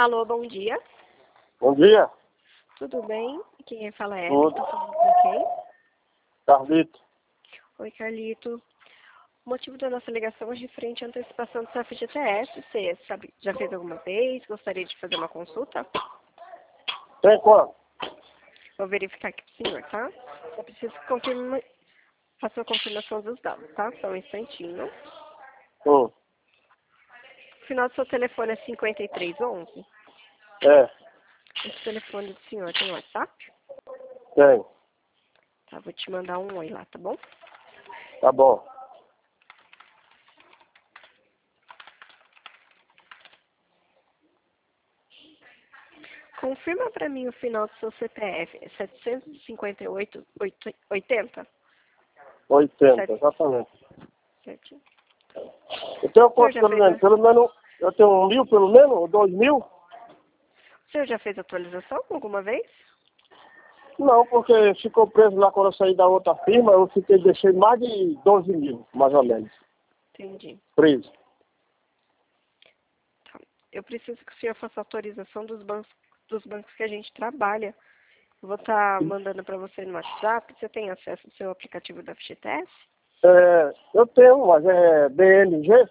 Alô, bom dia. Bom dia. Tudo bem? Quem fala é Tudo. Estou falando com quem? Carlito. Oi, Carlito. O motivo da nossa ligação é referente à antecipação do seu FGTS. Você sabe, já fez alguma vez? Gostaria de fazer uma consulta? Tem quanto? Vou verificar aqui pro senhor, tá? Eu preciso que faça uma confirmação dos dados, tá? Só um instantinho. Hum. O final do seu telefone é 5311. É, Esse telefone do senhor tem WhatsApp? tem. Tá, vou te mandar um oi lá, tá bom? Tá bom. Confirma pra mim o final do seu CPF. É 758,80? 80, exatamente. Certinho. Eu tenho O senhor quanto já pelo fez menos? Pelo menos, eu tenho 1.000 pelo menos, ou 2.000? o senhor já fez atualização alguma vez? Não, porque ficou preso lá quando eu saí da outra firma, deixei mais de 12.000, mais ou menos, Entendi. preso. Tá. Eu preciso que o senhor faça autorização dos bancos que a gente trabalha. Eu vou estar mandando para você no WhatsApp. Você tem acesso ao seu aplicativo da FGTS? É, eu tenho, mas é BMG?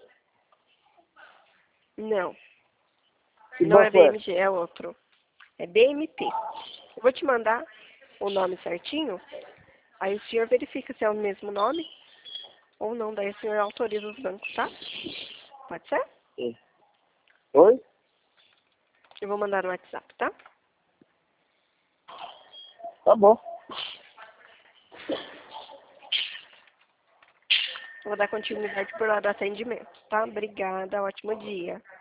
Não. Que Não é banco é? BMG, é outro. É BMT. Eu vou te mandar o nome certinho. Aí o senhor verifica se é o mesmo nome ou não. Daí o senhor autoriza os bancos, tá? Pode ser? Oi? Eu vou mandar no WhatsApp, tá? Tá bom. Vou dar continuidade por hora do atendimento, tá? Obrigada, ótimo dia.